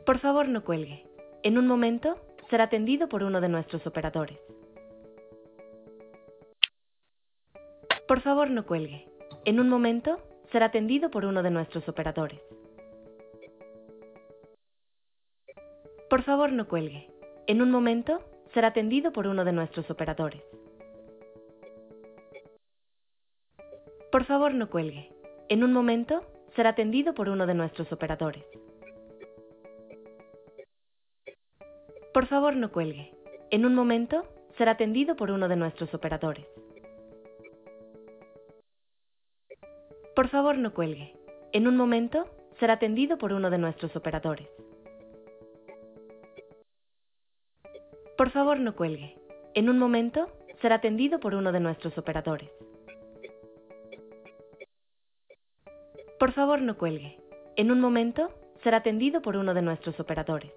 Por favor, no cuelgue. En un momento, será atendido por uno de nuestros operadores. Por favor, no cuelgue. En un momento, será atendido por uno de nuestros operadores. Por favor, no cuelgue. En un momento, será atendido por uno de nuestros operadores. Por favor, no cuelgue. En un momento, será atendido por uno de nuestros operadores. Por favor, no cuelgue. En un momento, será atendido por uno de nuestros operadores. Por favor, no cuelgue. En un momento, será atendido por uno de nuestros operadores. Por favor, no cuelgue. En un momento, será atendido por uno de nuestros operadores. Por favor, no cuelgue. En un momento, será atendido por uno de nuestros operadores.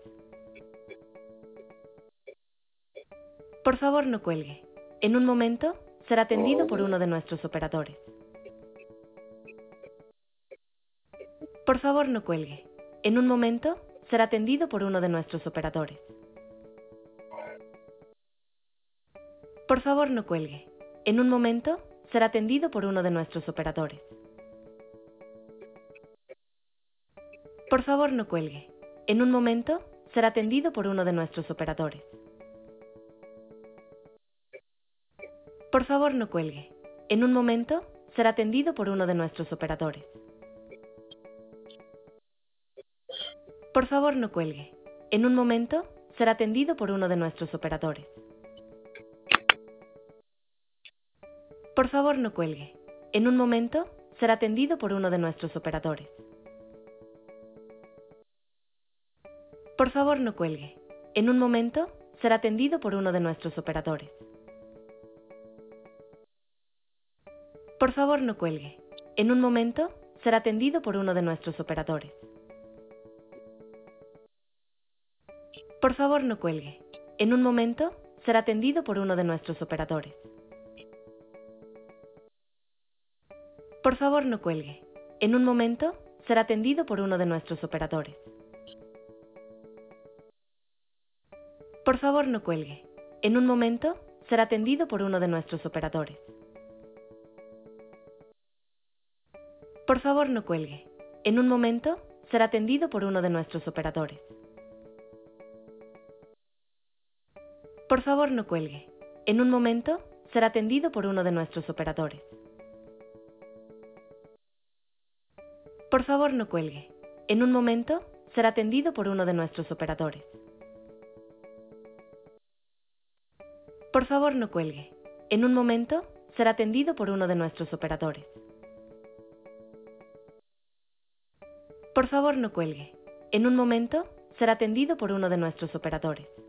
Por favor, no cuelgue. En un momento, será atendido por uno de nuestros operadores. Por favor, no cuelgue. En un momento, será atendido por uno de nuestros operadores. Por favor, no cuelgue. En un momento, será atendido por uno de nuestros operadores. Por favor, no cuelgue. En un momento, será atendido por uno de nuestros operadores. Por favor, no cuelgue. En un momento, será atendido por uno de nuestros operadores. Por favor, no cuelgue. En un momento, será atendido por uno de nuestros operadores. Por favor, no cuelgue. En un momento, será atendido por uno de nuestros operadores. Por favor, no cuelgue. En un momento, será atendido por uno de nuestros operadores. Por favor, no cuelgue. En un momento, será atendido por uno de nuestros operadores. Por favor, no cuelgue. En un momento, será atendido por uno de nuestros operadores. Por favor, no cuelgue. En un momento, será atendido por uno de nuestros operadores. Por favor, no cuelgue. En un momento, será atendido por uno de nuestros operadores. Por favor, no cuelgue. En un momento, será atendido por uno de nuestros operadores. Por favor, no cuelgue. En un momento, será atendido por uno de nuestros operadores. Por favor, no cuelgue. En un momento, será atendido por uno de nuestros operadores. Por favor, no cuelgue. En un momento, será atendido por uno de nuestros operadores. Por favor, no cuelgue. En un momento, será atendido por uno de nuestros operadores.